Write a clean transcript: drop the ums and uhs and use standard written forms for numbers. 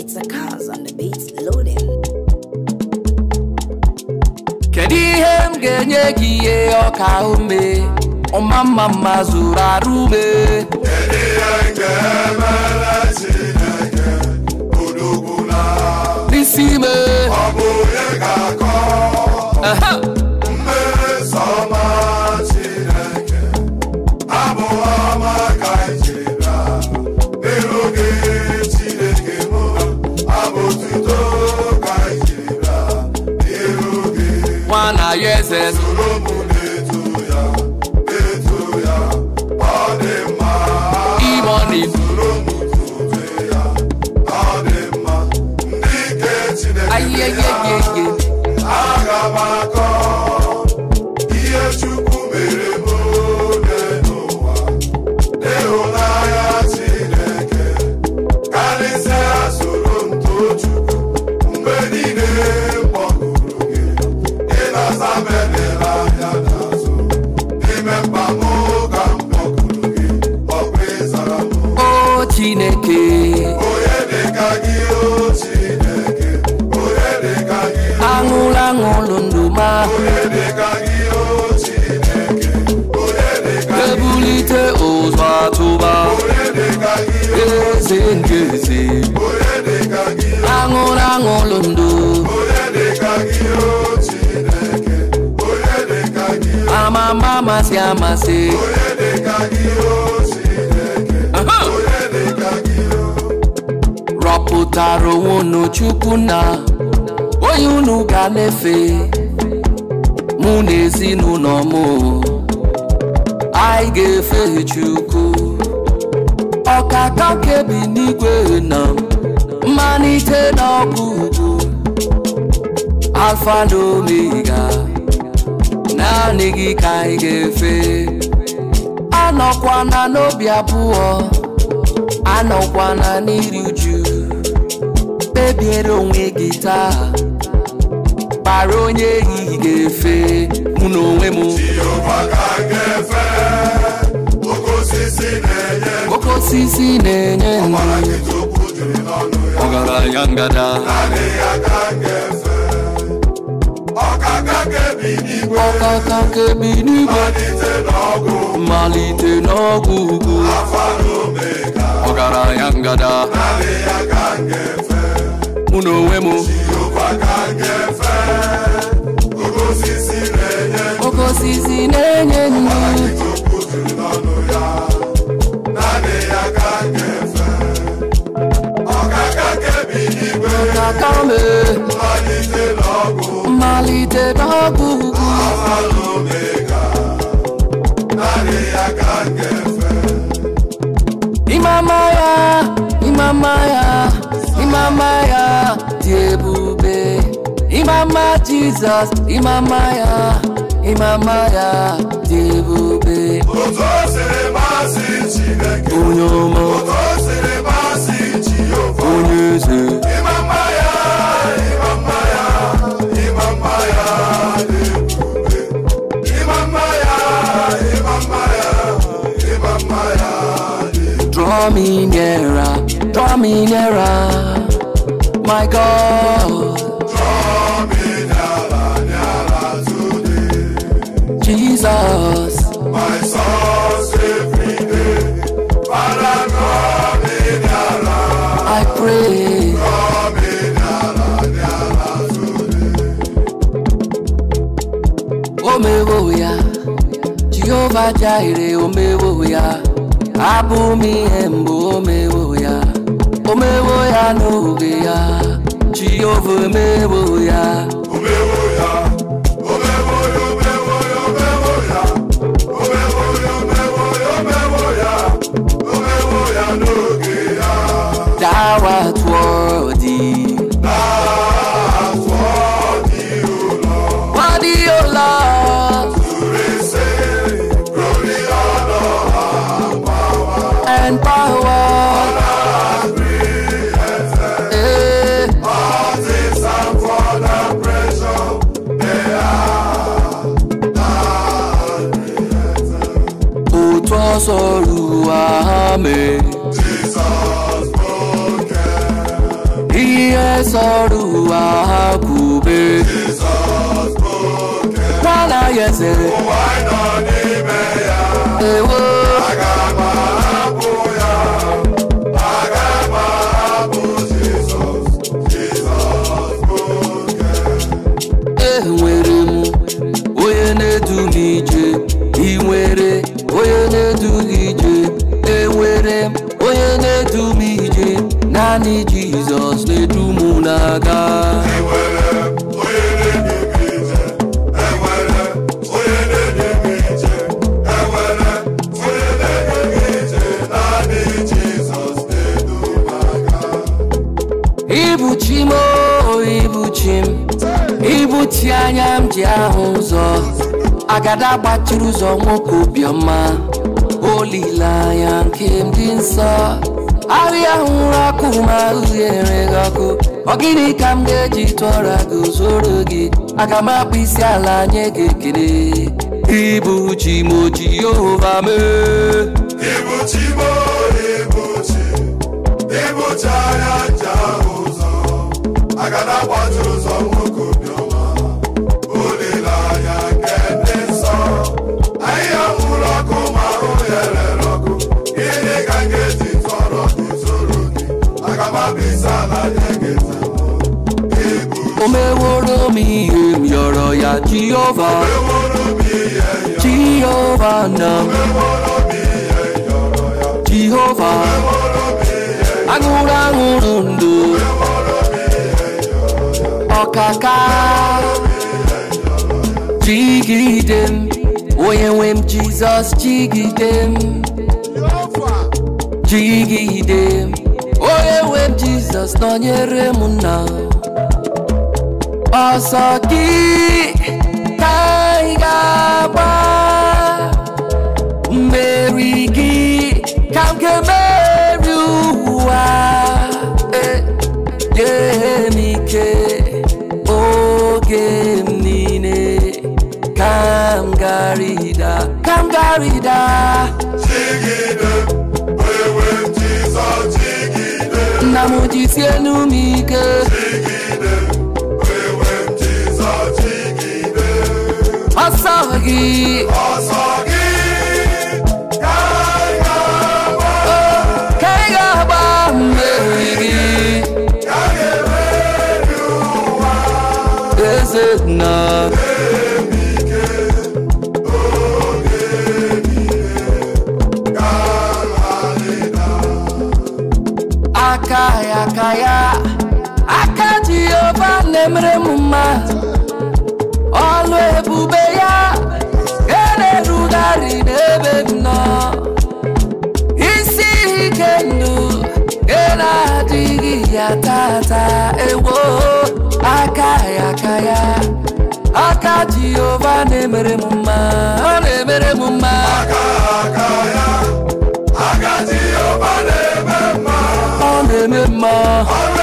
It's a cause on the beats loading. Kedihem genye giye okaume Omama mazura rube Kedihem gemele chineke Udugula Nisime Obuye kako Mmesoma chineke Abu ama kaijira Nirugi chineke mo Abu tuto kaijira Nirugi Wana yeses Agabako ihe Chukwu mere m n'ụwa ịhụnanya Chineke karịsịa soro m too Chukwu mgbe niile mkpọkụrụ gị ị na-aza m edela anya n'azụ n'ime mkpa m ka m kpọkụrụ gị ọkwa ịzara m o Chineke onye dịka gị o Chineke onye dịka gị Angulu nduma Ebulite ụzọ atụba Eze ngezi Angulu ndu Amama masi amasi Rọpụtara onwunu Chukwu na onye unu ga na-efe mụ na ezinụlọ m anyị ga-efe Chukwu ọkaka kebi n'igwe na mmalite na ọgwụgwụ Alfa na Omega naanị gị ka anyị ga-efe anọkwana n'obi abụọ anọkwana n'iri uju kpebiere onwe gị taa kpara onye ehihie ga-efe mụ na onwe m oke osisi na-enye ndụ ọgaranya ngada ọkaka kebi n'igwe mmalite n'ọgwụ ugwu ọgaranya ngada mụ na onwe m oke osisi na-enye ndụ ọkaka me mmalite n'ọgwụ ugwu imama ya dị ebube imama Jesus imama ya dị ebube onye ọma onye eze draw me nearer my God draw me nearer today Jesus my source every day Father draw me nearer I pray draw me nearer today omewo ya Jehovah Jireh omewo ya abụ m ihe mbụ omewo ya n'oge ya Jehovah omewo ya Thou art worthy, worthy, O Lord, to receive glory, honor, and power. Jesus sọ̀rọ̀ àkùbé. Nwana yeze. Ewo. Enwere m onye na-edu m ije. I nwere onye na-edu gị ije. Enwere m onye na-edu m ije. Naanị Jizọs na-edu m n'aga. Ibuchi m ibuchi m, ibuchi anya m ji ahụ ụzọ. Agada gbachiri ụzọ nwoke obiọma, olileanya nke m dị nsọ. Ahịa hụrụ ọkụ ma uhie ọkụ, ọ gịnị ka m ga-eji tụọra gị zoro gị? Aga m akpụ isi ala nye gị ekele. Ibuchi m Jehova mee. Ibuchi m ibuchi anya nji ahụ ụzọ. Agada gbachiri ụzọ nwoke obiọma, olileanya nke ndị nsọ. Ahịa hụrụ ọkụ ma ahụ ya rere ọkụ, gịnị ka m ga-eji tụọrọ gị zoro gị? Aga m akpụ isi ala nye gị ekele. O meworo m ihe m yọrọ ya Jehova. Jehova na Jehova. Aṅụrụ aṅụrụ ndụ ọkaka jigide m, onye nwe m Jizọs jigide m, jigide m, onye nwe m Jizọs nọnyere m na ọsọ gị ka anyị ga-agba, mmeri gị ka m ga-emeri ụwa. Nye m ike oge m niile ka m garida, ka m garida. Jigide, onye m Jizọs jigide. Nna m jisienu m ike. Jigide, onye m Jizọs jigide. Ọsọ gị ka anyị ga-agba, ka anyị ga-agba, mmeri gị ka a ga-emeri ụwa. eze nna. Aka Jehova na-emere m mma, ọlụ ebube ya ga-erugharị n'ebe m nọ. Isi ike ndụ ga-adịghị ya tata ewo. Aka Jehova na-emere m mma, ọ na-emere m mma. Aka Jehova na-eme mma, ọ na-eme mma.